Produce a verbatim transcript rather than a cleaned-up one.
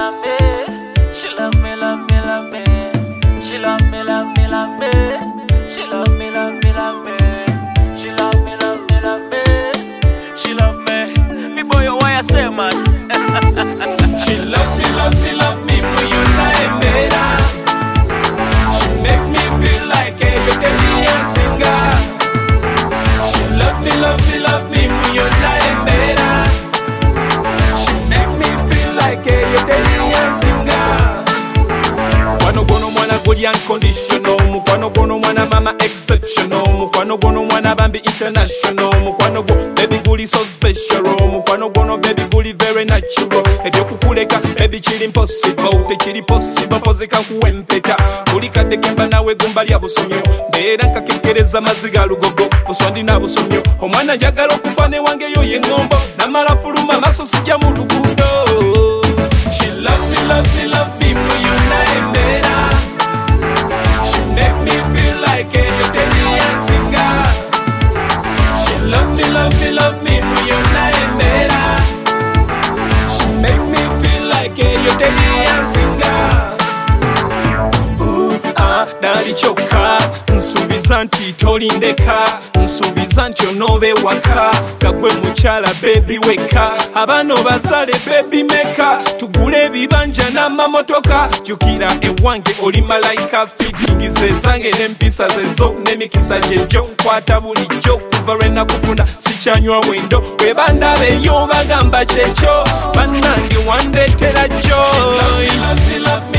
love me. She love me, love me, love me. She love me, love me, love me. She love me, love me, love me. She love me, love me, love me. She love me. Me boy, why I say man? She love me, love me, love me. But you like better. She make me feel like a Italian singer. She love me, love me, love me. But you like better. She make me feel like a Italian singer. Mukwano gono mwana guli unconditional. Mukwano gono mwana mama exceptional. Mukwano gono mwana bambi international. Mukwano go baby guli so special. Mukwano gono baby guli very natural. Ebyokukuleka baby kiri impossible. Tekiri possible pozeka kuwempeta. Buli kadde kemba nawe gumba lya busomyo. Mbeera nkakekereza maziga lugogo. Buswandi na busomyo. Omwana njagala okufa ne wange yo ye ngombo. Namala fuluma maso sijja mu luguudo. She love me, love me, love me. But you like better. She make me feel like a Italian singer. She love me, love me, love me. But you like better. She make me feel like a Italian singer. Ooh, ah, daddy choka. Nsubiza nti tolindeka. Nsubiza nti onobe waka. Gagwe mukyala baby weka. Abano basale baby meka. Tugule ebibanja n'amamotoka. Jukira ewange oli malayika. Feeding zezange n'empisa zezo n'emikisa gyejo. Nkwata bulijjo kuva lwe nakufuna sikyanywa wendo. Bwe bandabeyo bagamba kyekyo. Bannange wandeetera joy. She love me, love me, love me.